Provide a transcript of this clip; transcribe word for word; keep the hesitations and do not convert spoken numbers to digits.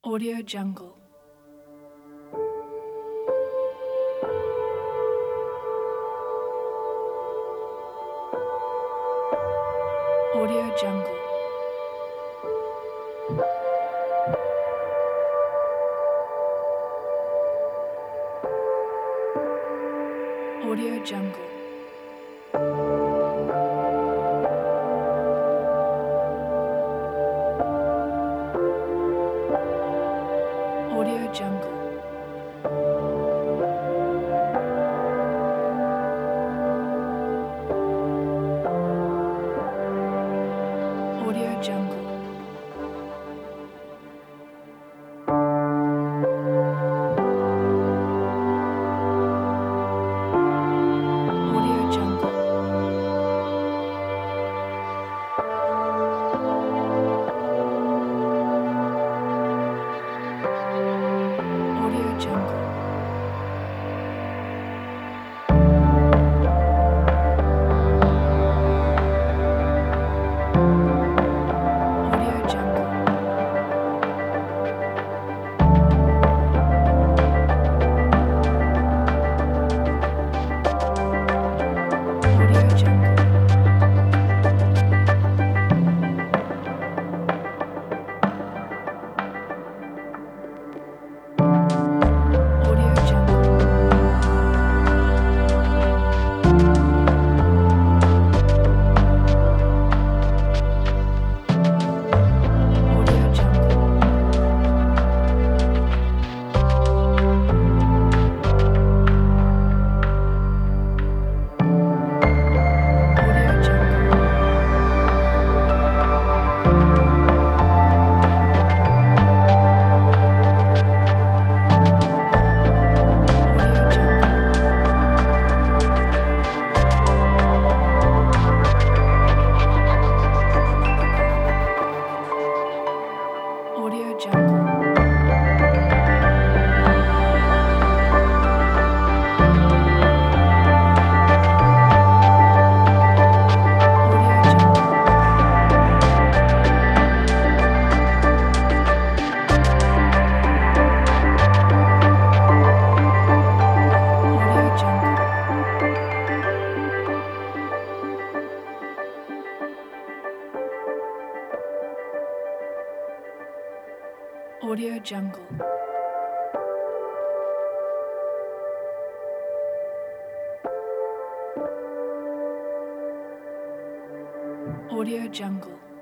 Audio Jungle. Audio Jungle. Audio Jungle. Audio Jungle. Audio Jungle. Audio Jungle. Audio Jungle. Audio Jungle. Audio Jungle. Audio Jungle. Audio Jungle. Audio Jungle. Audio Jungle. Audio Jungle. Audio Jungle. Audio Jungle. Audio Jungle. Audio Jungle.